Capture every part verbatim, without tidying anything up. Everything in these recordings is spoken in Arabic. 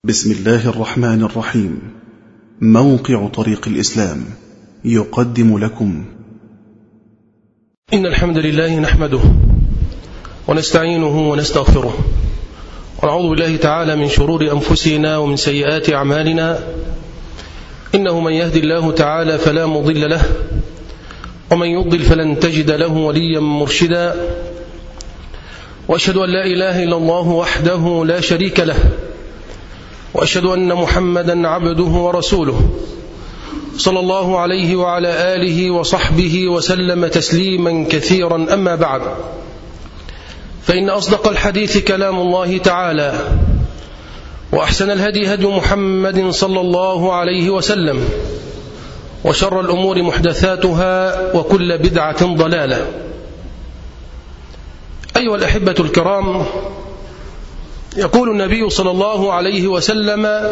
بسم الله الرحمن الرحيم. موقع طريق الإسلام يقدم لكم إن الحمد لله نحمده ونستعينه ونستغفره ونعوذ بالله تعالى من شرور أنفسنا ومن سيئات أعمالنا، إنه من يهدي الله تعالى فلا مضل له ومن يضلل فلن تجد له وليا مرشدا، وأشهد أن لا إله إلا الله وحده لا شريك له، وأشهد أن محمدا عبده ورسوله صلى الله عليه وعلى آله وصحبه وسلم تسليما كثيرا. أما بعد، فإن أصدق الحديث كلام الله تعالى، وأحسن الهدي هدي محمد صلى الله عليه وسلم، وشر الأمور محدثاتها وكل بدعة ضلالة. أيها الأحبة الكرام، يقول النبي صلى الله عليه وسلم: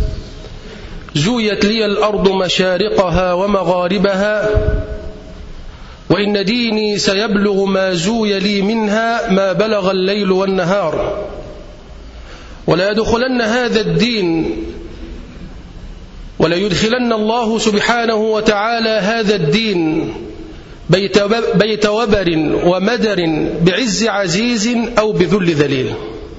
زويت لي الأرض مشارقها ومغاربها، وإن ديني سيبلغ ما زوي لي منها ما بلغ الليل والنهار، ولا يدخلن هذا الدين ولا يدخلن الله سبحانه وتعالى هذا الدين بيت وبر ومدر بعز عزيز أو بذل ذليل.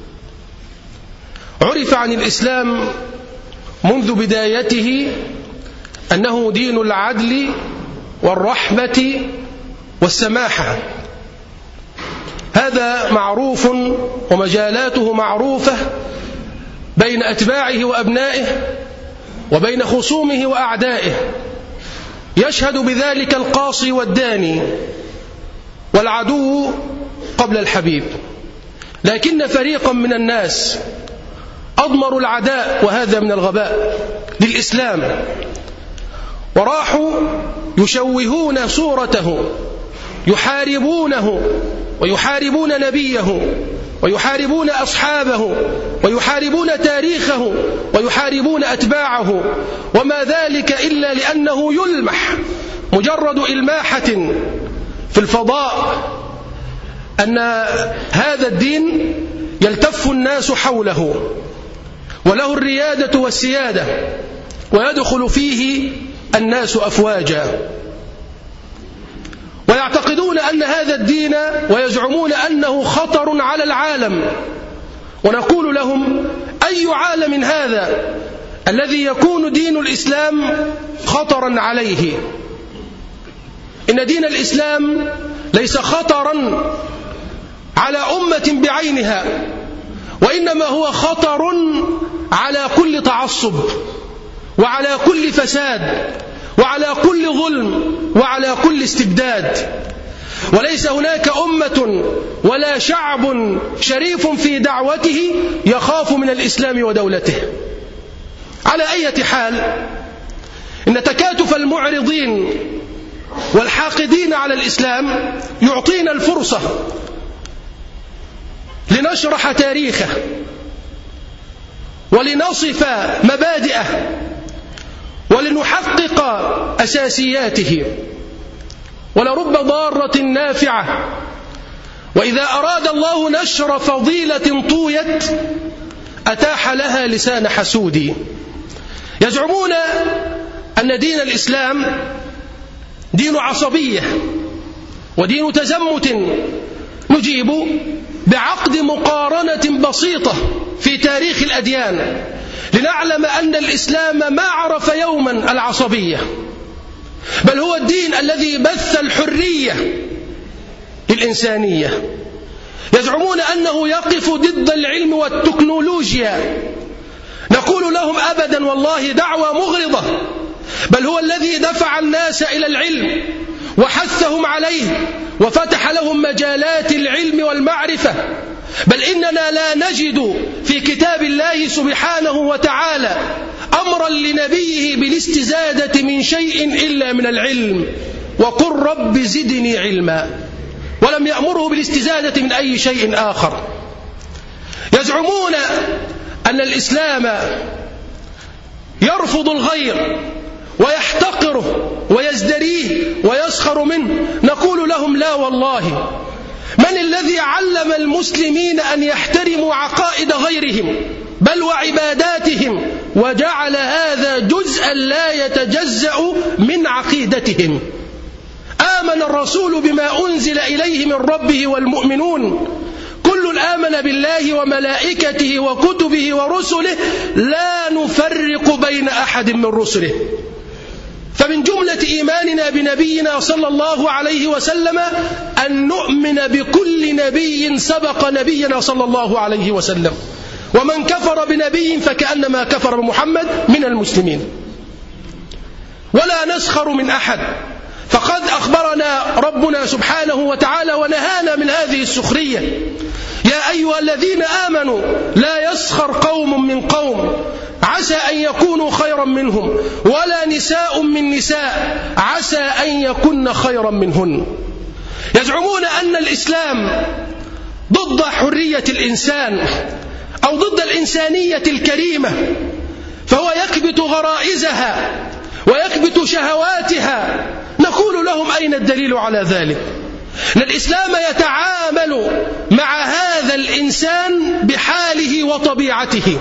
عرف عن الإسلام منذ بدايته أنه دين العدل والرحمة والسماحة، هذا معروف ومجالاته معروفة بين أتباعه وأبنائه وبين خصومه وأعدائه، يشهد بذلك القاصي والداني والعدو قبل الحبيب. لكن فريقا من الناس أضمروا العداء، وهذا من الغباء للإسلام، وراحوا يشوهون صورته، يحاربونه ويحاربون نبيه ويحاربون أصحابه ويحاربون تاريخه ويحاربون أتباعه، وما ذلك إلا لأنه يلمح مجرد إلماحة في الفضاء أن هذا الدين يلتف الناس حوله وله الريادة والسيادة، ويدخل فيه الناس أفواجا، ويعتقدون أن هذا الدين ويزعمون أنه خطر على العالم. ونقول لهم: أي عالم هذا الذي يكون دين الإسلام خطرا عليه؟ إن دين الإسلام ليس خطرا على أمة بعينها، وإنما هو خطر على كل تعصب وعلى كل فساد وعلى كل ظلم وعلى كل استبداد. وليس هناك أمة ولا شعب شريف في دعوته يخاف من الإسلام ودولته. على أي حال، إن تكاتف المعرضين والحاقدين على الإسلام يعطينا الفرصة لنشرح تاريخه ولنصف مبادئه ولنحقق أساسياته. ولرب ضارة نافعة، وإذا أراد الله نشر فضيلة طويت أتاح لها لسان حسود. يزعمون أن دين الإسلام دين عصبية ودين تزمت. نجيب بعقد مقارنة بسيطة في تاريخ الأديان لنعلم أن الإسلام ما عرف يوما العصبية، بل هو الدين الذي بث الحرية للإنسانية. يزعمون أنه يقف ضد العلم والتكنولوجيا. نقول لهم: أبدا والله، دعوة مغرضة، بل هو الذي دفع الناس إلى العلم وحثهم عليه وفتح لهم مجالات العلم والمعرفة. بل إننا لا نجد في كتاب الله سبحانه وتعالى أمرا لنبيه بالاستزادة من شيء إلا من العلم، وقل رب زدني علما، ولم يأمره بالاستزادة من أي شيء آخر. يزعمون أن الإسلام يرفض الغير ويحتقره ويزدريه ويسخر منه. نقول لهم: لا والله، من الذي علم المسلمين أن يحترموا عقائد غيرهم بل وعباداتهم، وجعل هذا جزءا لا يتجزأ من عقيدتهم. آمن الرسول بما أنزل إليه من ربه والمؤمنون كل آمن بالله وملائكته وكتبه ورسله لا نفرق بين أحد من رسله. فمن جملة إيماننا بنبينا صلى الله عليه وسلم أن نؤمن بكل نبي سبق نبينا صلى الله عليه وسلم، ومن كفر بنبي فكأنما كفر بمحمد من المسلمين. ولا نسخر من أحد، فقد أخبرنا ربنا سبحانه وتعالى ونهانا من هذه السخرية. يا أيها الذين آمنوا لا يسخر قوم من قوم عسى أن يكونوا خيرا منهم ولا نساء من نساء عسى أن يكن خيرا منهن. يزعمون أن الإسلام ضد حرية الإنسان أو ضد الإنسانية الكريمة، فهو يكبت غرائزها ويكبت شهواتها. نقول لهم أين الدليل على ذلك؟ أن الإسلام يتعامل مع هذا الإنسان بحاله وطبيعته،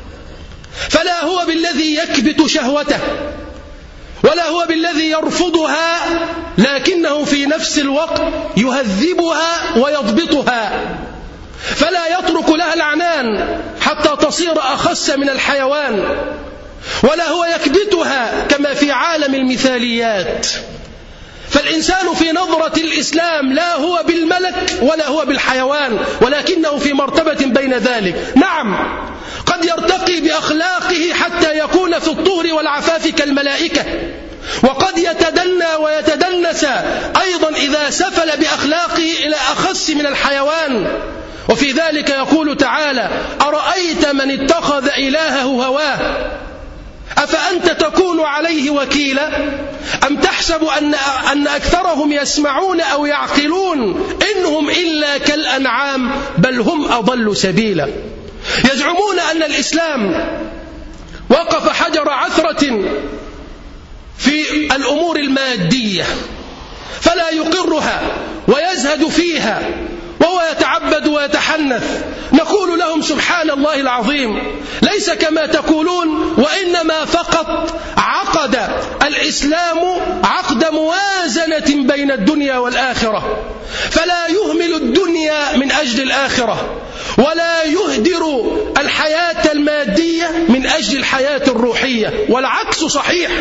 فلا هو بالذي يكبت شهوته ولا هو بالذي يرفضها، لكنه في نفس الوقت يهذبها ويضبطها، فلا يترك لها العنان حتى تصير أخس من الحيوان، ولا هو يكبتها كما في عالم المثاليات. فالإنسان في نظرة الإسلام لا هو بالملك ولا هو بالحيوان، ولكنه في مرتبة بين ذلك. نعم، قد يرتقي بأخلاقه حتى يكون في الطهر والعفاف كالملائكة، وقد يتدنى ويتدنس أيضا إذا سفل بأخلاقه إلى أخس من الحيوان. وفي ذلك يقول تعالى: أرأيت من اتخذ إلهه هواه أفأنت تكون عليه وكيلا أم تحسب أن, أن أكثرهم يسمعون أو يعقلون إنهم إلا كالأنعام بل هم أضل سبيلا. يزعمون أن الإسلام وقف حجر عثرة في الأمور المادية فلا يقرها ويزهد فيها وهو يتعبد ويتحنث. نقول لهم: سبحان الله العظيم، ليس كما تقولون، وإنما فقط عقد الإسلام عقد موازنة بين الدنيا والآخرة، فلا يهمل الدنيا من أجل الآخرة، ولا يهدر الحياة المادية من أجل الحياة الروحية، والعكس صحيح.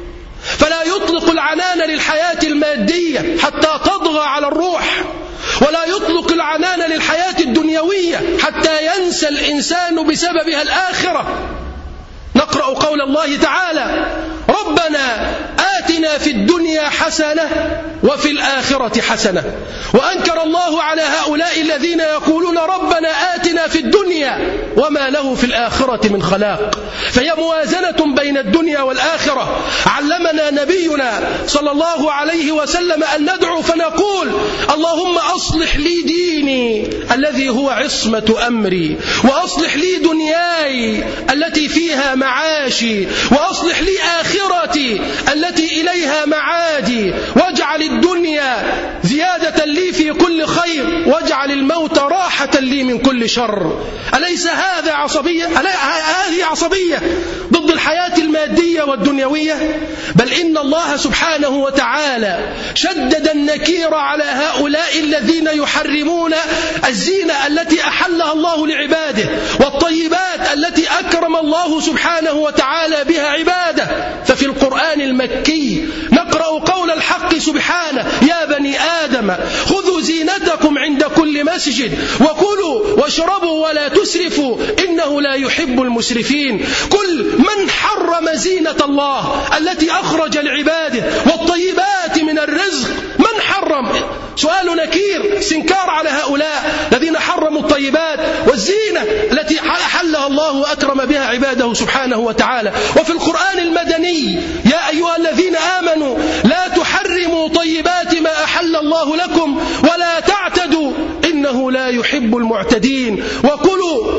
فلا يطلق العنان للحياة المادية حتى تضغى على الروح، ولا يطلق العنان للحياة الدنيوية حتى ينسى الإنسان بسببها الآخرة. نقرأ قول الله تعالى: ربنا آتنا في الدنيا حسنة وفي الآخرة حسنة. وأنكر الله على هؤلاء الذين يقولون ربنا آتنا في الدنيا وما له في الآخرة من خلاق. فهي موازنة بين الدنيا والآخرة. علمنا نبينا صلى الله عليه وسلم أن ندعو فنقول: اللهم أصلح لي ديني الذي هو عصمة أمري، وأصلح لي دنياي التي فيها معاشي، وأصلح لي آخرتي التي إليها معادي، واجعل الدنيا زيادة لي في كل خير، واجعل الموت راحة لي من كل شر. أليس هذا عصبية؟ هذه عصبية ضد الحياة المادية والدنيوية؟ بل إن الله سبحانه وتعالى شدد النكير على هؤلاء الذين يحرمون الزينة التي أحلها الله لعباده والطيبات التي أكرم الله سبحانه وتعالى بها عباده. ففي القرآن المكي نقرأ قول الحق سبحانه: يا بني آدم خذوا زينتكم عند كل مسجد وكلوا واشربوا ولا تسرفوا إنه لا يحب المسرفين. قل من حرم زينة الله التي أخرج لعباده والطيبات من الرزق؟ من حرم؟ سؤال نكير، استنكار على هؤلاء الذين حرموا الطيبات والزينة التي حلها الله وأكرم بها عباده سبحانه وتعالى. وفي القرآن المدني: يا أيها الذين آمنوا لا تحرموا طيبات ما أحل الله لكم ولا تعتدوا إنه لا يحب المعتدين، وكلوا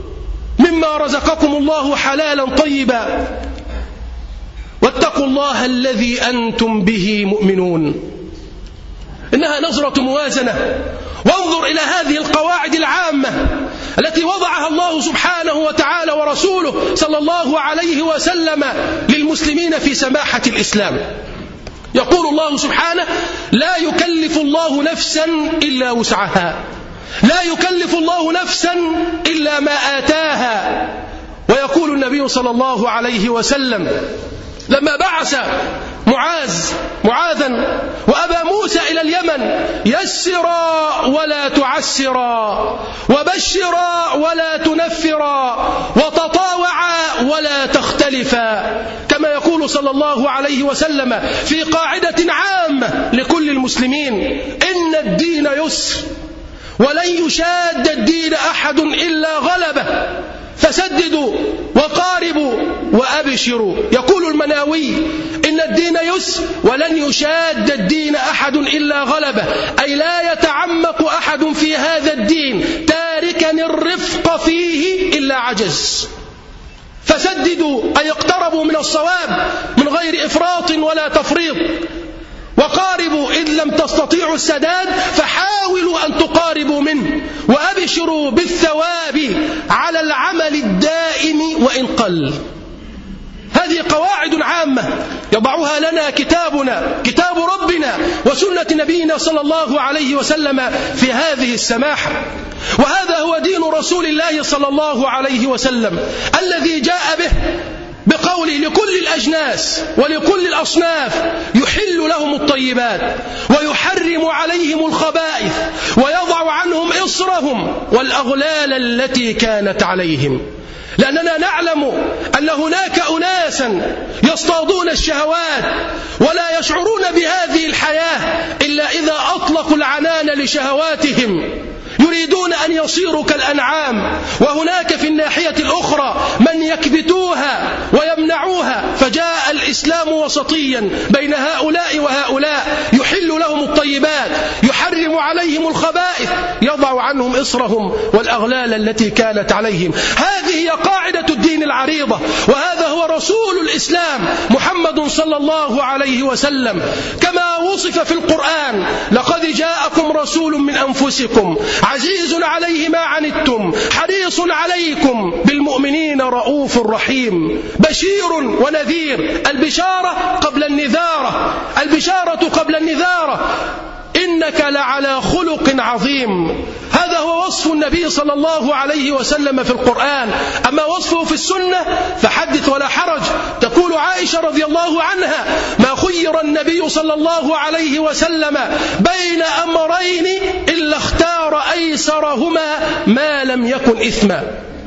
مما رزقكم الله حلالا طيبا واتقوا الله الذي أنتم به مؤمنون. إنها نظرة موازنة وانظر إلى هذه القواعد العامة التي وضعها الله سبحانه وتعالى ورسوله صلى الله عليه وسلم للمسلمين في سماحة الإسلام. يقول الله سبحانه: لا يكلف الله نفسا إلا وسعها، لا يكلف الله نفسا إلا ما آتاها. ويقول النبي صلى الله عليه وسلم لما بعث معاذ معاذا وأبا موسى إلى اليمن: يسرا ولا تعسرا، وبشرا ولا تنفرا، وتطاوعا ولا تختلفا. كما يقول صلى الله عليه وسلم في قاعدة عامة لكل المسلمين: إن الدين يسر ولن يشاد الدين أحد إلا غلبه، فسددوا وقاربوا وأبشروا. يقول المناوي: إن الدين يسر ولن يشاد الدين أحد إلا غلبه، أي لا يتعمق أحد في هذا الدين تاركا الرفق فيه إلا عجز. فسددوا أي اقتربوا من الصواب من غير إفراط ولا تفريط، وقاربوا إذ لم تستطيعوا السداد فحاولوا أن تقاربوا منه، وأبشروا بالثواب على العمل الدائم وإن قل. هذه قواعد عامة يضعها لنا كتابنا كتاب ربنا وسنة نبينا صلى الله عليه وسلم في هذه السماحة. وهذا هو دين رسول الله صلى الله عليه وسلم الذي جاء به بقوله: لكل الأجناس ولكل الأصناف يحل لهم الطيبات ويحرم عليهم الخبائث ويضع عنهم إصرهم والأغلال التي كانت عليهم. لأننا نعلم أن هناك أناسا يصطادون الشهوات ولا يشعرون بهذه الحياة إلا إذا أطلقوا العنان لشهواتهم، يريدون أن يصيروا كالأنعام. وهناك في الناحية الأخرى من يكبتوها ويمنعوها، فجاء الإسلام وسطيا بين هؤلاء وهؤلاء: يحل لهم الطيبات، يحرم عليهم الخبائث، يضع عنهم إصرهم والأغلال التي كانت عليهم. هذه هي قاعدة الدين العريضة، وهذا هو رسول الإسلام محمد صلى الله عليه وسلم كما وصف في القرآن: لقد جاءكم رسول من أنفسكم عزيز عليه ما عنتم حريص عليكم بالمؤمنين رؤوف رحيم. بشير ونذير، البشارة قبل النذارة، البشارة قبل النذارة. إنك لعلى خلق عظيم. هذا هو وصف النبي صلى الله عليه وسلم في القرآن. أما وصفه في السنة فحدث ولا حرج. تقول عائشة رضي الله عنها: ما خير النبي صلى الله عليه وسلم بين أمرين إلا اختار أيسرهما ما لم يكن إثما،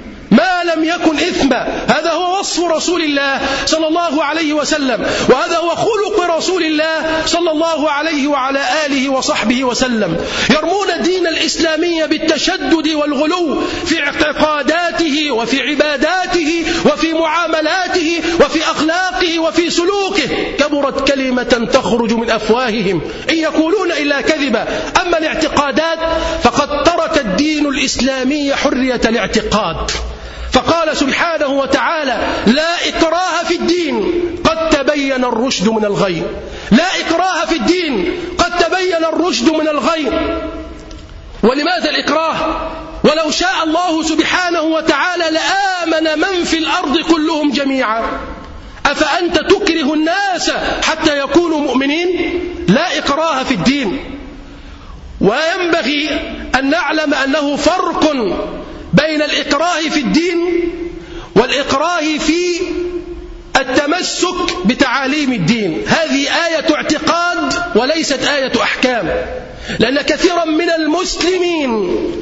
ما لم يكن إثما. هذا هو وصف رسول الله صلى الله عليه وسلم، وهذا هو خلق رسول الله صلى الله عليه وعلى آله وصحبه وسلم. يرمون الدين الإسلامي بالتشدد والغلو في اعتقاداته وفي عباداته وفي معاملاته وفي أخلاقه وفي سلوكه. كبرت كلمة تخرج من أفواههم إن يقولون إلا كذبا. أما الاعتقادات فقد ترك الدين الإسلامي حرية الاعتقاد، فقال سبحانه وتعالى: لا إكراه في الدين قد تبين الرشد من الغي. لا إكراه في الدين قد تبين الرشد من الغي. ولماذا الإكراه؟ ولو شاء الله سبحانه وتعالى لآمن من في الأرض كلهم جميعا. أفأنت تكره الناس حتى يكونوا مؤمنين؟ لا إكراه في الدين. وينبغي أن نعلم أنه فرق بين الإكراه في الدين والإكراه في التمسك بتعاليم الدين. هذه آية اعتقاد وليست آية أحكام، لأن كثيرا من المسلمين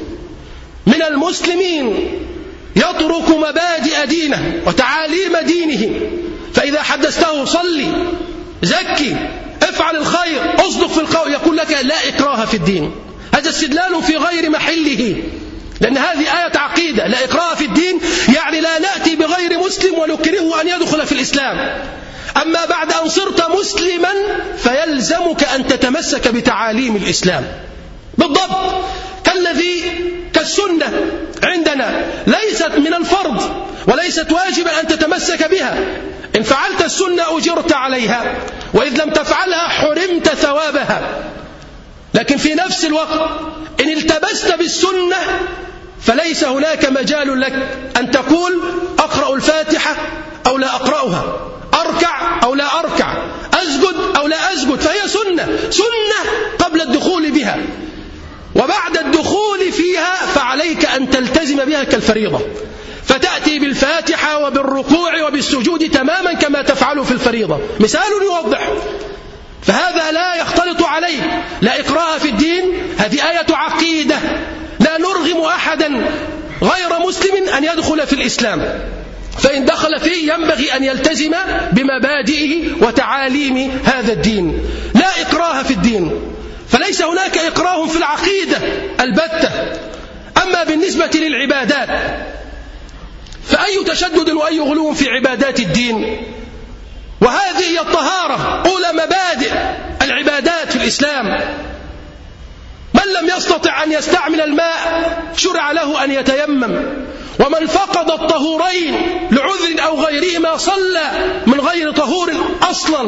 من المسلمين يترك مبادئ دينه وتعاليم دينه، فإذا حدثته صلي، زكي، افعل الخير، اصدق في القول، يقول لك لا إكراه في الدين. هذا استدلال في غير محله، لأن هذه آية عقيدة. لا إكراه في الدين يعني لا نأتي بغير مسلم ونكرهه أن يدخل في الإسلام. أما بعد أن صرت مسلما فيلزمك أن تتمسك بتعاليم الإسلام بالضبط، كالذي كالسنة عندنا ليست من الفرض وليست واجبا أن تتمسك بها. إن فعلت السنة أجرت عليها، وإذ لم تفعلها حرمت ثوابها. لكن في نفس الوقت إن التبست بالسنة فليس هناك مجال لك أن تقول أقرأ الفاتحة أو لا أقرأها، أركع أو لا أركع، أسجد أو لا أسجد، فهي سنة سنة قبل الدخول بها، وبعد الدخول فيها فعليك أن تلتزم بها كالفريضة، فتأتي بالفاتحة وبالركوع وبالسجود تماما كما تفعل في الفريضة. مثال يوضح، فهذا لا يختلط عليه، لا إكراه في الدين، هذه آية عقيدة، لا نرغم أحدا غير مسلم أن يدخل في الإسلام، فإن دخل فيه ينبغي أن يلتزم بمبادئه وتعاليم هذا الدين، لا إكراه في الدين، فليس هناك إكراه في العقيدة البتة. أما بالنسبة للعبادات فأي تشدد وأي غلو في عبادات الدين، وهذه هي الطهارة، أولى مبادئ العبادات في الإسلام. من لم يستطع أن يستعمل الماء شرع له أن يتيمم، ومن فقد الطهورين لعذر أو غيرهما صلى من غير طهور أصلا،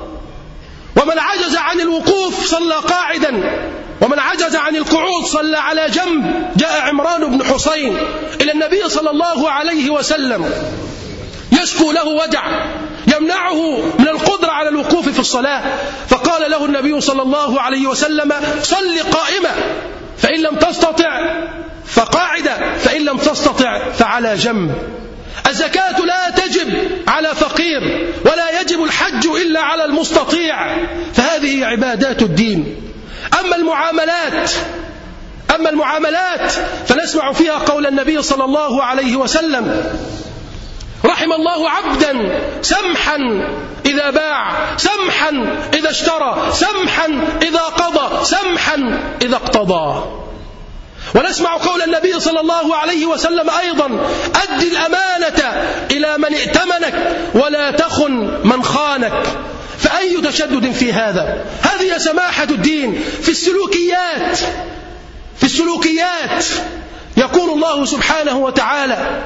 ومن عجز عن الوقوف صلى قاعدا، ومن عجز عن القعود صلى على جنب. جاء عمران بن حسين إلى النبي صلى الله عليه وسلم يشكو له وجع يمنعه من القدرة على الوقوف في الصلاة، فقال له النبي صلى الله عليه وسلم صل قائما، فإن لم تستطع فقاعدا، فإن لم تستطع فعلى جنب. الزكاة لا تجب على فقير، ولا يجب الحج إلا على المستطيع، فهذه عبادات الدين. أما المعاملات أما المعاملات فنسمع فيها قول النبي صلى الله عليه وسلم رحم الله عبدا سمحا إذا باع، سمحا إذا اشترى، سمحا إذا قضى، سمحا إذا اقتضى. ونسمع قول النبي صلى الله عليه وسلم أيضا أد الأمانة إلى من ائتمنك ولا تخن من خانك. فأي تشدد في هذا؟ هذه سماحة الدين. في السلوكيات في السلوكيات يقول الله سبحانه وتعالى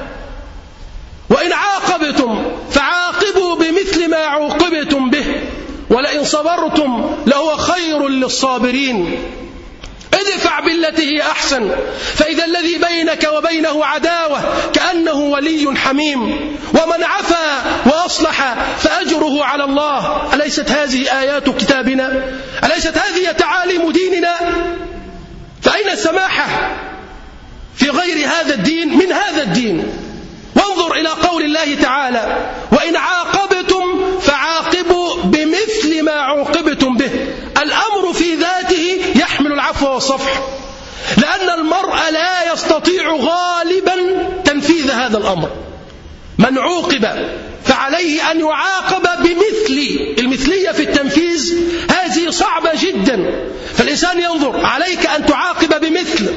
وإن عاقبتم فعاقبوا بمثل ما عوقبتم به ولئن صبرتم لهو خير للصابرين. ادفع بالتي هي أحسن فإذا الذي بينك وبينه عداوة كأنه ولي حميم، ومن عفا وأصلح فأجره على الله. أليست هذه آيات كتابنا؟ أليست هذه تعاليم ديننا؟ فأين السماحة في غير هذا الدين من هذا الدين؟ وانظر إلى قول الله تعالى وإن عاقبتم فعاقبوا بمثل ما عوقبتم به. الأمر في ذاته يحمل العفو والصفح، لأن المرء لا يستطيع غالبا تنفيذ هذا الأمر. من عوقب فعليه أن يعاقب بمثل. المثلية في التنفيذ هذه صعبة جدا، فالإنسان ينظر عليك أن تعاقب بمثل،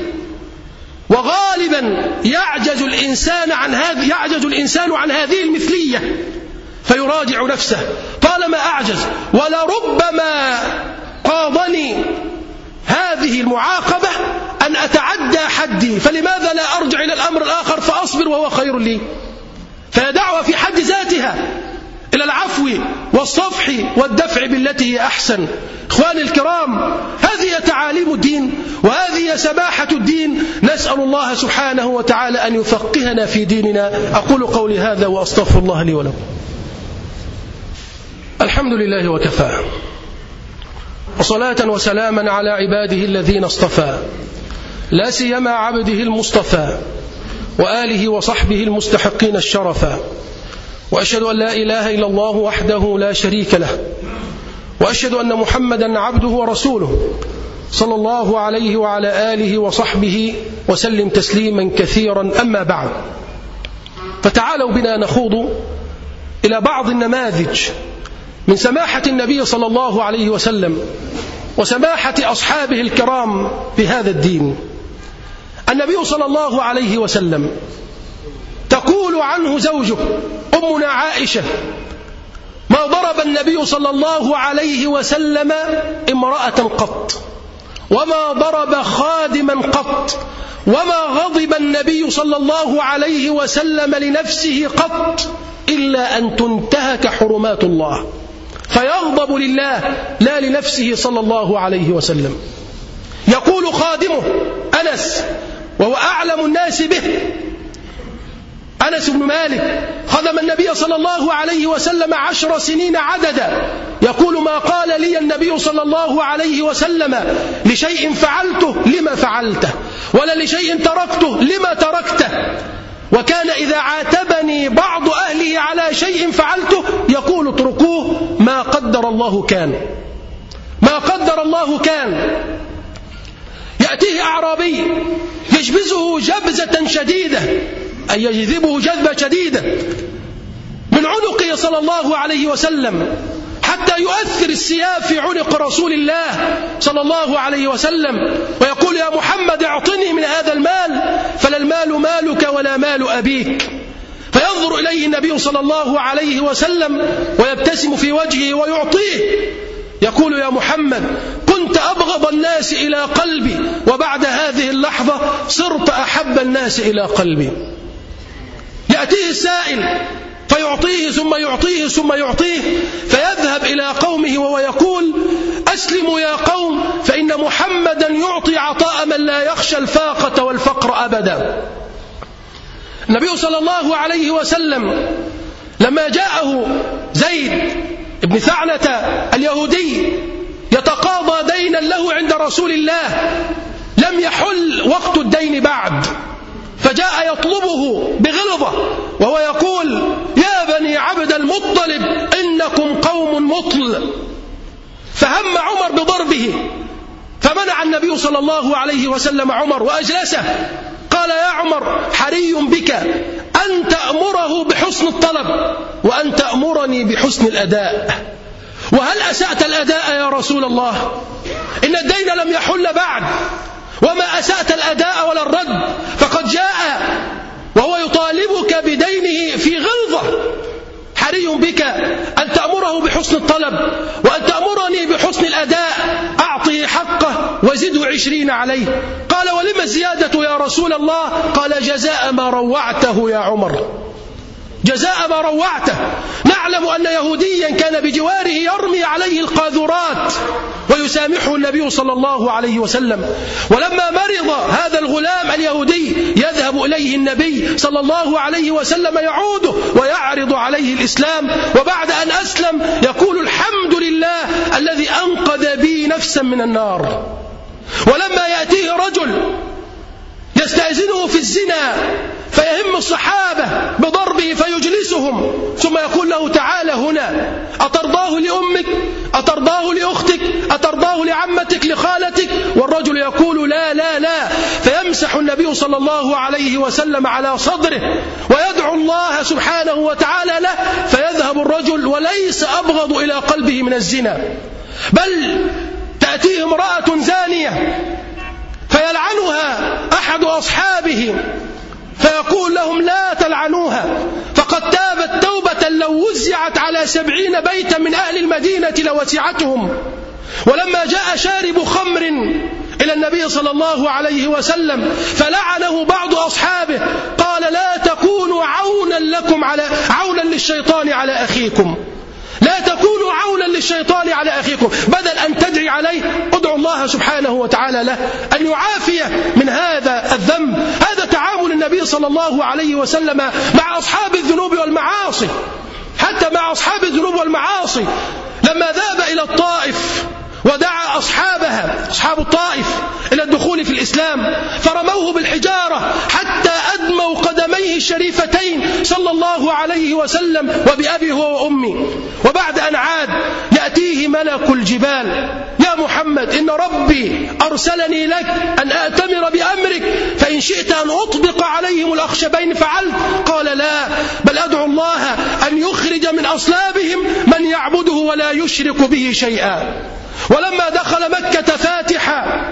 وغالبا يعجز الإنسان عن هذه يعجز الإنسان عن هذه المثلية فيراجع نفسه طالما أعجز. ولربما قاضني هذه المعاقبة أن أتعدى حدي، فلماذا لا أرجع إلى الأمر الآخر فأصبر وهو خير لي؟ فيدعوها في حد ذاتها إلى العفو والصفح والدفع بالتي هي أحسن. إخواني الكرام، هذه تعاليم الدين وهذه سباحة الدين. نسأل الله سبحانه وتعالى أن يفقهنا في ديننا. أقول قولي هذا وأستغفر الله لي ولكم. الحمد لله وكفى، وصلاة وسلاما على عباده الذين اصطفى، لا سيما عبده المصطفى وآله وصحبه المستحقين الشرفا. وأشهد أن لا إله إلا الله وحده لا شريك له، وأشهد أن محمدا عبده ورسوله صلى الله عليه وعلى آله وصحبه وسلم تسليما كثيرا. أما بعد، فتعالوا بنا نخوض إلى بعض النماذج من سماحة النبي صلى الله عليه وسلم وسماحة أصحابه الكرام بهذا الدين. النبي صلى الله عليه وسلم تقول عنه زوجه أمنا عائشة ما ضرب النبي صلى الله عليه وسلم امرأة قط، وما ضرب خادما قط، وما غضب النبي صلى الله عليه وسلم لنفسه قط إلا أن تنتهك حرمات الله، فيغضب لله لا لنفسه صلى الله عليه وسلم. يقول خادمه أنس وهو أعلم الناس به، أنس بن مالك خدم النبي صلى الله عليه وسلم عشر سنين عددا، يقول ما قال لي النبي صلى الله عليه وسلم لشيء فعلته لما فعلته، ولا لشيء تركته لما تركته، وكان إذا عاتبني بعض أهله على شيء فعلته يقول اتركوه ما قدر الله كان، ما قدر الله كان. يأتيه أعرابي يجبزه جبزة شديدة، أي يجذبه جذبة شديدة من عنقه صلى الله عليه وسلم حتى يؤثر السياف في عنق رسول الله صلى الله عليه وسلم، ويقول يا محمد اعطني من هذا المال، فلا المال مالك ولا مال أبيك. فينظر إليه النبي صلى الله عليه وسلم ويبتسم في وجهه ويعطيه، يقول يا محمد كنت أبغض الناس إلى قلبي، وبعد هذه اللحظة صرت أحب الناس إلى قلبي. يأتيه السائل فيعطيه ثم يعطيه ثم يعطيه، فيذهب إلى قومه وهو يقول أسلموا يا قوم فإن محمدا يعطي عطاء من لا يخشى الفاقة والفقر أبدا. النبي صلى الله عليه وسلم لما جاءه زيد بن ثعنة اليهودي يتقاضى دينا له عند رسول الله، لم يحل وقت الدين بعد، فجاء يطلبه بغلظة وهو يقول يا بني عبد المطلب إنكم قوم مطل. فهم عمر بضربه، فمنع النبي صلى الله عليه وسلم عمر وأجلسه، قال يا عمر حري بك أن تأمره بحسن الطلب وأن تأمرني بحسن الأداء. وهل أسأت الأداء يا رسول الله؟ إن الدين لم يحل بعد، وما أسأت الأداء ولا الرد، فقد جاء وهو يطالبك بدينه في غلظة. حري بك أن تأمره بحسن الطلب وأن تأمرني بحسن الأداء، أعطه حقه وزده عشرين عليه. قال ولما الزيادة يا رسول الله؟ قال جزاء ما روعته يا عمر، جزاء ما روعته. نعلم أن يهوديا كان بجواره يرمي عليه القاذورات ويسامحه النبي صلى الله عليه وسلم. ولما مرض هذا الغلام اليهودي يذهب إليه النبي صلى الله عليه وسلم يعوده ويعرض عليه الإسلام، وبعد أن أسلم يقول الحمد لله الذي أنقذ بي نفسا من النار. ولما يأتيه رجل يستأذنه في الزنا فيهم الصحابة بضربه فيجلسهم، ثم يقول له تعالى هنا، أترضاه لأمك؟ أترضاه لأختك؟ أترضاه لعمتك لخالتك؟ والرجل يقول لا لا لا، فيمسح النبي صلى الله عليه وسلم على صدره ويدعو الله سبحانه وتعالى له، فيذهب الرجل وليس أبغض إلى قلبه من الزنا. بل تأتيه امرأة زانية فيلعنها أحد أصحابه فيقول لهم لا تلعنوها فقد تابت توبة لو وزعت على سبعين بيتا من أهل المدينة لوسعتهم. ولما جاء شارب خمر إلى النبي صلى الله عليه وسلم فلعنه بعض أصحابه، قال لا تكونوا عونا لكم على عونا للشيطان على أخيكم، لا تكونوا عونا للشيطان على أخيكم. بدل أن تدعي عليه ادعوا الله سبحانه وتعالى له أن يعافيه من هذا الذنب. هذا تعامل النبي صلى الله عليه وسلم مع أصحاب الذنوب والمعاصي، حتى مع أصحاب الذنوب والمعاصي. لما ذهب إلى الطائف ودعا أصحابها أصحاب الطائف إلى الدخول في الإسلام فرموه بالحجارة حتى أدموا قدميه الشريفتين صلى الله عليه وسلم وبأبي هو وأمي. وبعد أن عاد يأتيه ملك الجبال يا محمد إن ربي أرسلني لك أن أأتمر بأمرك فإن شئت أن أطبق عليهم الأخشبين فعلت. قال لا، بل أدعو الله أن يخرج من أصلابهم من يعبده ولا يشرك به شيئا. ولما دخل مكة فاتحا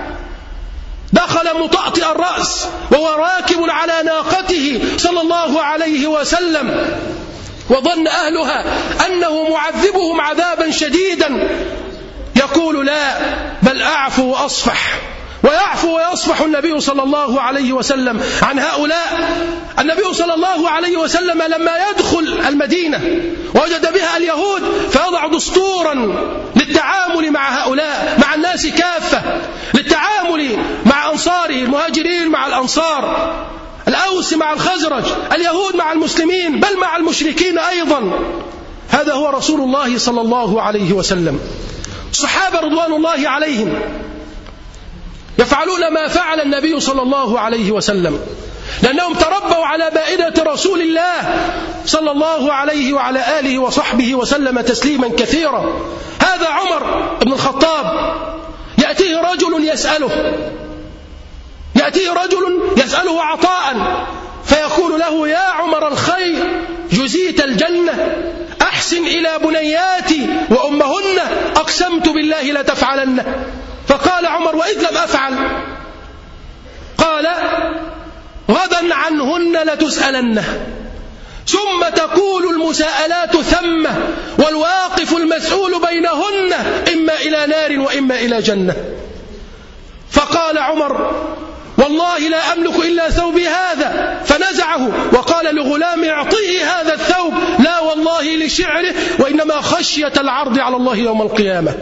دخل مطأطئ الرأس وهو راكب على ناقته صلى الله عليه وسلم، وظن أهلها أنه معذبهم عذابا شديدا، يقول لا بل أعفو وأصفح. ويعفو ويصفح النبي صلى الله عليه وسلم عن هؤلاء. النبي صلى الله عليه وسلم لما يدخل المدينة وجد بها اليهود فيضع دستورا للتعامل مع هؤلاء، مع الناس كافة، للتعامل مع أنصاره، المهاجرين مع الأنصار، الأوس مع الخزرج، اليهود مع المسلمين، بل مع المشركين أيضا. هذا هو رسول الله صلى الله عليه وسلم. الصحابة رضوان الله عليهم يفعلون ما فعل النبي صلى الله عليه وسلم، لأنهم تربوا على مائدة رسول الله صلى الله عليه وعلى آله وصحبه وسلم تسليما كثيرا. هذا عمر بن الخطاب يأتيه رجل يسأله يأتيه رجل يسأله عطاء، فيقول له: يا عمر الخير، جزيت الجنة، أحسن إلى بنياتي وأمهن، أقسمت بالله لتفعلن. فقال عمر: وإذ لم أفعل؟ قال: غدا عنهن لتسألن، ثم تقول المساءلات ثم، والواقف المسؤول بينهن إما إلى نار وإما إلى جنة. فقال عمر: والله لا أملك إلا ثوبي هذا، فنزعه وقال لغلام: اعطيه هذا الثوب، لا والله لشعره، وإنما خشية العرض على الله يوم القيامة.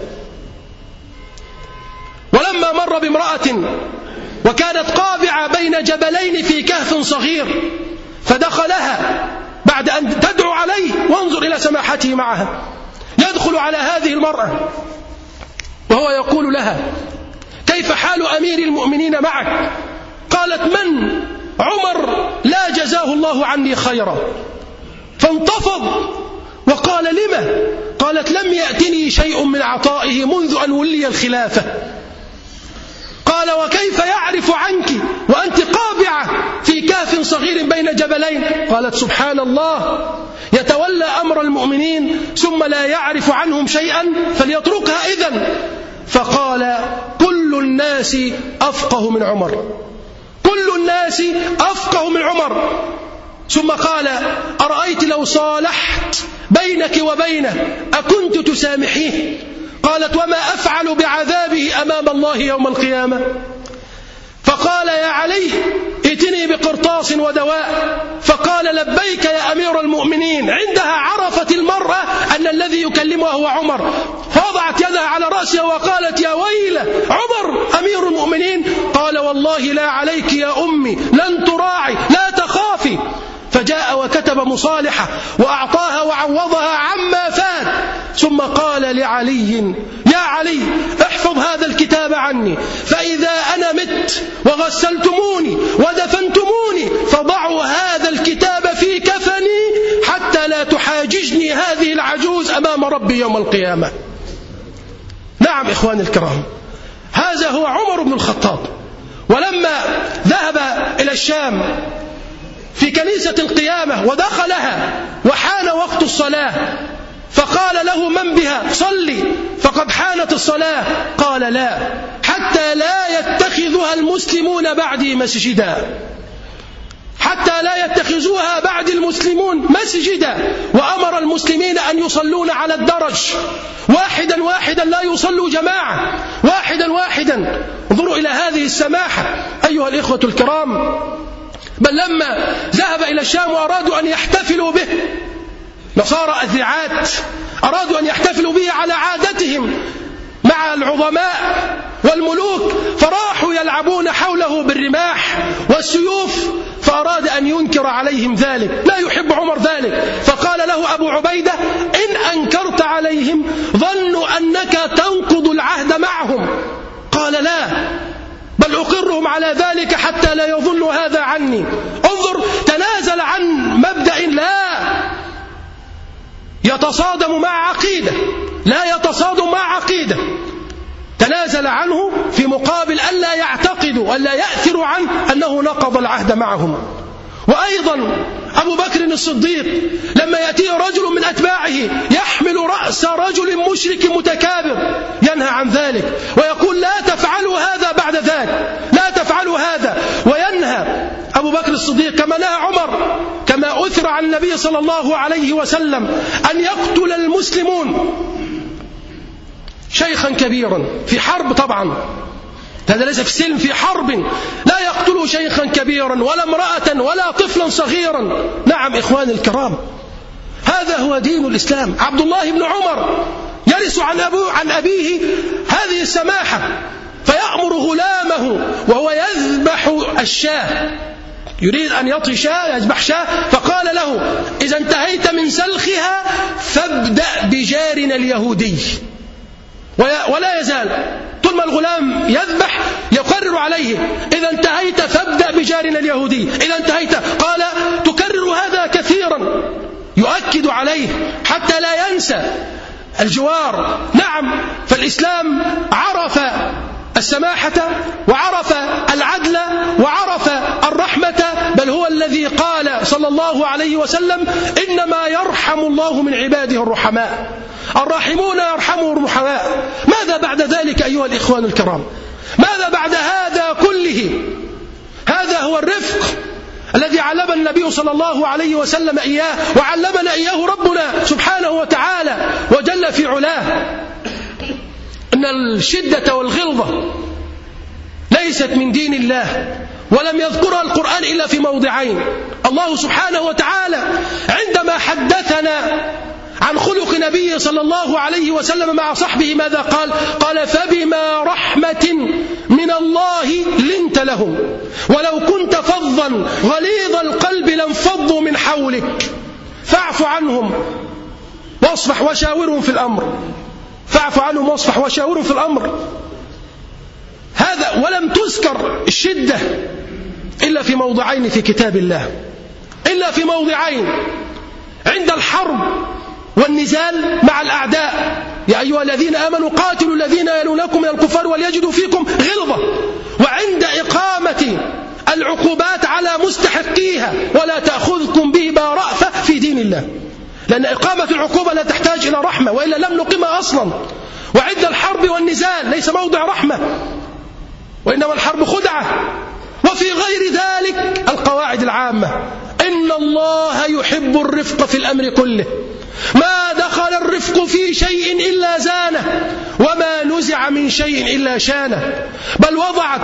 ولما مر بامرأة وكانت قابعة بين جبلين في كهف صغير، فدخلها بعد أن تدعو عليه، وانظر إلى سماحته معها، يدخل على هذه المرأة وهو يقول لها: كيف حال أمير المؤمنين معك؟ قالت: من؟ عمر، لا جزاه الله عني خيرا. فانتفض وقال: لما؟ قالت: لم يأتني شيء من عطائه منذ أن ولي الخلافة. قال: وكيف يعرف عنك وأنت قابعة في كهف صغير بين جبلين؟ قالت: سبحان الله، يتولى أمر المؤمنين ثم لا يعرف عنهم شيئا، فليتركها إذن. فقال: كل الناس أفقه من عمر، كل الناس أفقه من عمر. ثم قال: أرأيت لو صالحت بينك وبينه أكنت تسامحيه؟ قالت: وما أفعل بعذابه أمام الله يوم القيامة؟ فقال: يا علي، ائتني بقرطاس ودواء. فقال: لبيك يا أمير المؤمنين. عندها عرفت المرأة أن الذي يكلمها هو عمر، فوضعت يدها على رأسها وقالت: يا ويله، عمر أمير المؤمنين؟ قال: والله لا عليك يا أمي، لن تراعي، لا تخافي. فجاء وكتب مصالحة وأعطاها وعوضها عما فات، ثم قال لعلي: يا علي، احفظ هذا الكتاب عني، فإذا أنا مت وغسلتموني ودفنتموني فضعوا هذا الكتاب في كفني حتى لا تحاججني هذه العجوز أمام ربي يوم القيامة. نعم إخواني الكرام، هذا هو عمر بن الخطاب. ولما ذهب إلى الشام في كنيسة القيامة ودخلها وحان وقت الصلاة، فقال له: من بها؟ صلي، فقد حانت الصلاة. قال: لا، حتى لا يتخذها المسلمون بعدي مسجدا، حتى لا يتخذوها بعد المسلمون مسجدا. وأمر المسلمين أن يصلون على الدرج، واحدا واحدا، لا يصلوا جماعة، واحدا واحدا. انظروا إلى هذه السماحة أيها الإخوة الكرام. بل لما ذهب إلى الشام وأرادوا أن يحتفلوا به، نصارى الذعات أرادوا أن يحتفلوا به على عادتهم مع العظماء والملوك، فراحوا يلعبون حوله بالرماح والسيوف، فأراد أن ينكر عليهم ذلك، لا يحب عمر ذلك. فقال له أبو عبيدة: إن أنكرت عليهم ظنوا أنك تنقض العهد معهم. قال: لا، بل أقرهم على ذلك حتى لا يظن هذا عني. انظر، تنازل عن مبدأ لا يتصادم مع عقيدة، لا يتصادم مع عقيدة، تنازل عنه في مقابل ألا يعتقدوا، ألا يأثروا عنه أنه نقض العهد معهم. وأيضا أبو بكر الصديق لما يأتيه رجل من أتباعه يحمل رأس رجل مشرك متكابر ينهى عن ذلك ويقول: لا تفعلوا هذا بعد ذاك، لا تفعلوا هذا. وينهى أبو بكر الصديق كما نهى عمر، كما أثر عن النبي صلى الله عليه وسلم أن يقتل المسلمون شيخا كبيرا في حرب طبعا، هذا ليس في سلم، في حرب لا يقتل شيخا كبيرا ولا امرأة ولا طفلا صغيرا. نعم إخواني الكرام، هذا هو دين الإسلام. عبد الله بن عمر يرث عن, أبو عن أبيه هذه السماحة، فيأمر غلامه وهو يذبح الشاة، يريد أن يطهي شاة، يذبح شاة، فقال له: إذا انتهيت من سلخها فابدأ بجارنا اليهودي. ولا يزال طول ما الغلام يذبح يقرر عليه: إذا انتهيت فابدأ بجارنا اليهودي، إذا انتهيت. قال: تكرر هذا كثيرا، يؤكد عليه حتى لا ينسى الجوار. نعم، فالإسلام عرف السماحة وعرف العدل وعرف الرحمة، بل هو الذي قال صلى الله عليه وسلم: إنما يرحم الله من عباده الرحماء، الراحمون يرحمهم الرحماء. ماذا بعد ذلك أيها الإخوان الكرام؟ ماذا بعد هذا كله؟ هذا هو الرفق الذي علم النبي صلى الله عليه وسلم إياه، وعلمنا إياه ربنا سبحانه وتعالى وجل في علاه. إن الشدة والغلظة ليست من دين الله، ولم يذكرها القرآن إلا في موضعين. الله سبحانه وتعالى عندما حدثنا عن خلق نبيه صلى الله عليه وسلم مع صحبه ماذا قال؟ قال: فبما رحمة من الله لنت لهم ولو كنت فظا غليظ القلب لانفضوا من حولك فاعف عنهم واصفح وشاورهم في الأمر. فاعف عنهم واصفح وشاورهم في الأمر. هذا ولم تذكر الشدة إلا في موضعين في كتاب الله، إلا في موضعين: عند الحرب والنزال مع الأعداء: يا أيها الذين آمنوا قاتلوا الذين يلونكم من الكفار وليجدوا فيكم غلظة. وعند إقامة العقوبات على مستحقيها: ولا تأخذكم بهما رأفة في دين الله، لأن إقامة العقوبة لا تحتاج إلى رحمة، وإلا لم نقمها أصلا. وعند الحرب والنزال ليس موضع رحمة، وإنما الحرب خدعة. وفي غير ذلك القواعد العامة: إن الله يحب الرفق في الأمر كله، ما دخل الرفق في شيء إلا زانه، وما نزع من شيء إلا شانه. بل وضعت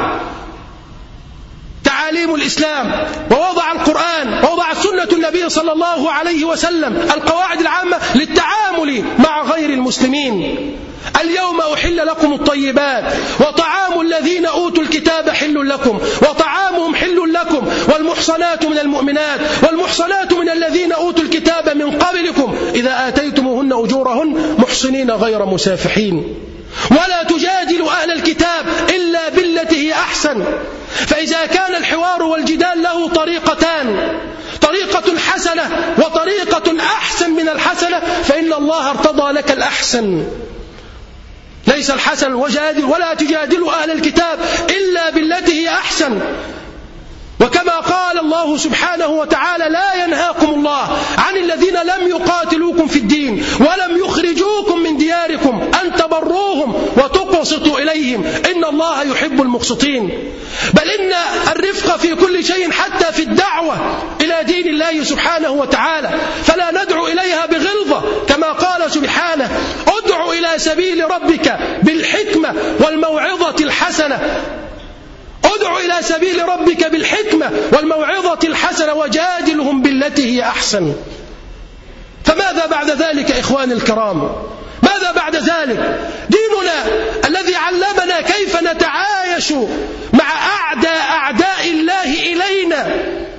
تعاليم الإسلام ووضع القرآن ووضع سنة النبي صلى الله عليه وسلم القواعد العامة للتعامل مع غير المسلمين. اليوم أحل لكم الطيبات وطعام الذين أوتوا الكتاب حل لكم وطعامهم حل لكم والمحصنات من المؤمنات والمحصنات من الذين أوتوا الكتاب من قبلكم إذا آتيتموهن أجورهن محصنين غير مسافحين. ولا تجادلوا أهل الكتاب إلا بالتي هي أحسن. فإذا كان الحوار والجدال له طريقتان، طريقة حسنة وطريقة أحسن من الحسنة، فإن الله ارتضى لك الأحسن، ليس الحسن. وجادل ولا تجادلوا أهل الكتاب إلا بالتي هي أحسن. وكما قال الله سبحانه وتعالى: لا ينهاكم الله عن الذين لم يقاتلوكم في الدين ولم يخرجوكم من دياركم أن تبروهم وتقسطوا إليهم إن الله يحب المقسطين. بل إن الرفق في كل شيء، حتى في الدعوة إلى دين الله سبحانه وتعالى، فلا ندعو إليها بغلظة، كما قال سبحانه: ادع إلى سبيل ربك بالحكمة والموعظة الحسنة. ادع إلى سبيل ربك بالحكمة والموعظة الحسنة وجادلهم بالتي هي أحسن. فماذا بعد ذلك إخواني الكرام؟ ماذا بعد ذلك؟ ديننا الذي علمنا كيف نتعايش مع أعداء أعداء الله إلينا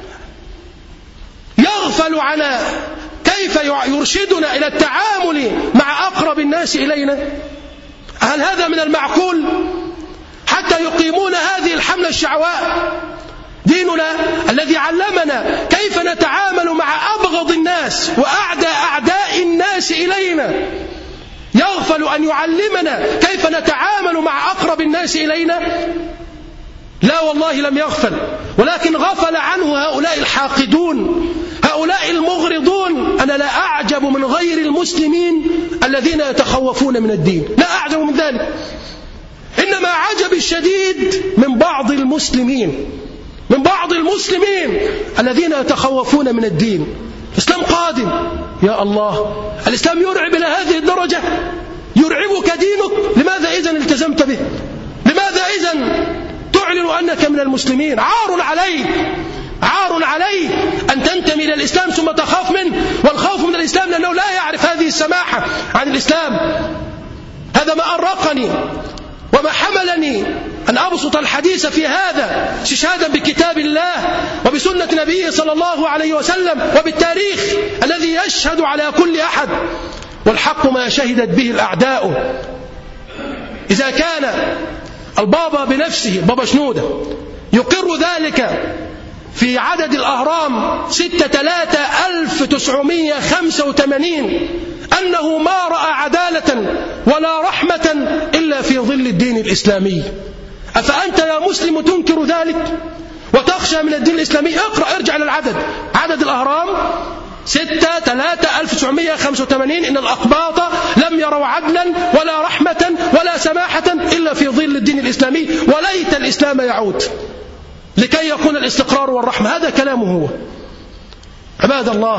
يغفل عنا كيف يرشدنا إلى التعامل مع أقرب الناس إلينا. هل هذا من المعقول حتى يقيمون هذه الحملة الشعواء؟ ديننا الذي علمنا كيف نتعامل مع أبغض الناس وأعدى أعداء الناس إلينا يغفل أن يعلمنا كيف نتعامل مع أقرب الناس إلينا؟ لا والله لم يغفل، ولكن غفل عنه هؤلاء الحاقدون، هؤلاء المغرضون. أنا لا أعجب من غير المسلمين الذين يتخوفون من الدين، لا أعجب من ذلك. إنما عجب الشديد من بعض المسلمين من بعض المسلمين الذين يتخوفون من الدين. الإسلام قادم، يا الله، الإسلام يرعب إلى هذه الدرجة؟ يرعبك دينك؟ لماذا إذن التزمت به؟ لماذا إذن تعلن أنك من المسلمين. عار عليك، عار عليك أن تنتمي إلى الإسلام ثم تخاف منه، والخوف من الإسلام لأنه لا يعرف هذه السماحة عن الإسلام. هذا ما أرقني وما حملني أن أبسط الحديث في هذا استشهادا بكتاب الله وبسنة نبيه صلى الله عليه وسلم وبالتاريخ الذي يشهد على كل أحد، والحق ما شهدت به الأعداء. إذا كان البابا بنفسه بابا شنودة يقر ذلك في عدد الأهرام ستة ثلاثة ألف تسعمائة وخمسة وثمانين أنه ما رأى عدالة ولا رحمة إلا في ظل الدين الإسلامي، أفأنت يا مسلم تنكر ذلك وتخشى من الدين الإسلامي؟ اقرأ، ارجع للعدد، عدد الأهرام ستة ثلاثة ألف تسعمائة وخمسة وثمانين. إن الأقباط لم يروا عدلا ولا رحمة ولا سماحة إلا في ظل الدين الإسلامي، وليت الإسلام يعود لكي يكون الاستقرار والرحمة. هذا كلامه هو. عباد الله،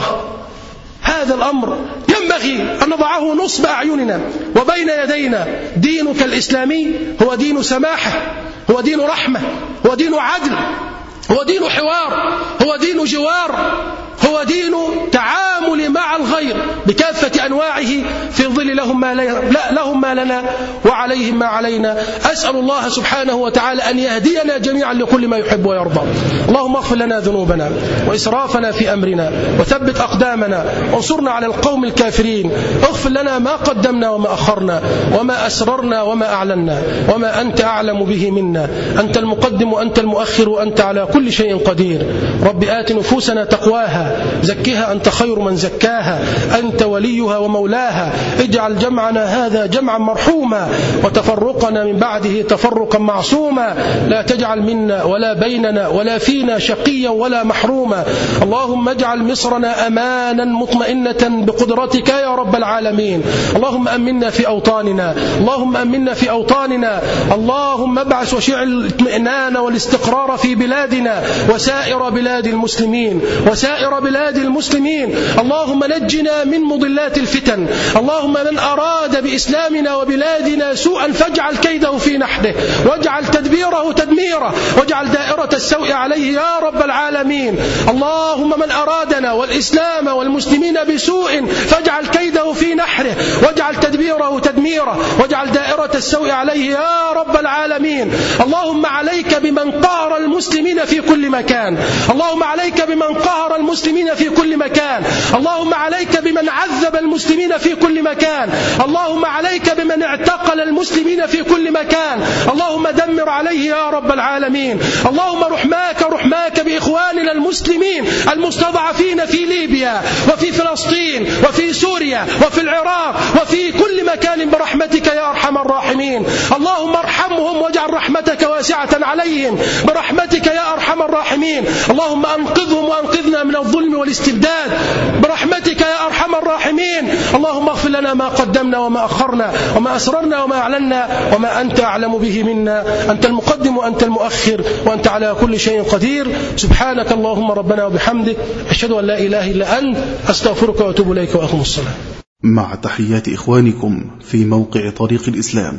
هذا الأمر ينبغي أن نضعه نصب أعيننا وبين يدينا. دينك الإسلامي هو دين سماحة، هو دين رحمة، هو دين عدل، هو دين حوار، هو دين جوار، هو دين تعامل مع الغير بكافة أنواعه في ظل لهم ما, لا لهم ما لنا وعليهم ما علينا. أسأل الله سبحانه وتعالى أن يهدينا جميعا لكل ما يحب ويرضى. اللهم اغفر لنا ذنوبنا وإسرافنا في أمرنا وثبت أقدامنا وانصرنا على القوم الكافرين. اغفر لنا ما قدمنا وما أخرنا وما أسررنا وما أعلنا وما أنت أعلم به منا. أنت المقدم وأنت المؤخر وأنت على كل شيء قدير. رب آت نفوسنا تقواها، زكها أنت خير من زكاها، أنت وليها ومولاها. اجعل جمعنا هذا جمعا مرحوما وتفرقنا من بعده تفرقا معصوما. لا تجعل منا ولا بيننا ولا فينا شقيا ولا محروما. اللهم اجعل مصرنا أمانا مطمئنة بقدرتك يا رب العالمين. اللهم أمنا في أوطاننا، اللهم أمنا في أوطاننا. اللهم ابعث وشع الاطمئنان والاستقرار في بلادنا وسائر بلاد المسلمين وسائر بلاد المسلمين. اللهم نجنا من مضلات الفتن. اللهم من أراد بإسلامنا وبلادنا سوءا فاجعل كيده في نحره واجعل تدبيره تدميره واجعل دائرة السوء عليه يا رب العالمين. اللهم من أرادنا والإسلام والمسلمين بسوء فاجعل كيده في نحره واجعل تدبيره تدميره واجعل دائرة السوء عليه يا رب العالمين. اللهم عليك بمن قهر المسلمين في كل مكان. اللهم عليك بمن قهر المسلمين في كل مكان. اللهم عليك بمن عذب المسلمين في كل مكان. اللهم عليك بمن اعتقل المسلمين في كل مكان. اللهم دمر عليه يا رب العالمين. اللهم رحماك رحماك بإخواننا المسلمين المستضعفين في ليبيا وفي فلسطين وفي سوريا وفي العراق وفي كل مكان برحمتك يا أرحم الراحمين. اللهم ارحمهم واجعل رحمتك واسعة عليهم برحمتك يا أرحم الراحمين. اللهم أنقذهم وأنقذنا من الظلم والاستبداد برحمتك يا أرحم الراحمين. اللهم اغفر لنا ما قدمنا وما أخرنا وما أسررنا وما أعلنا وما أنت أعلم به منا. أنت المقدم وأنت المؤخر وأنت على كل شيء قدير. سبحانك اللهم ربنا وبحمدك، أشهد أن لا إله إلا أنت، أستغفرك وأتوب إليك وأقم الصلاة. مع تحيات إخوانكم في موقع طريق الإسلام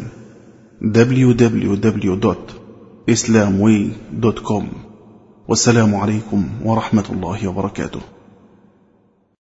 دبليو دبليو دبليو دوت إسلام واي دوت كوم. والسلام عليكم ورحمة الله وبركاته.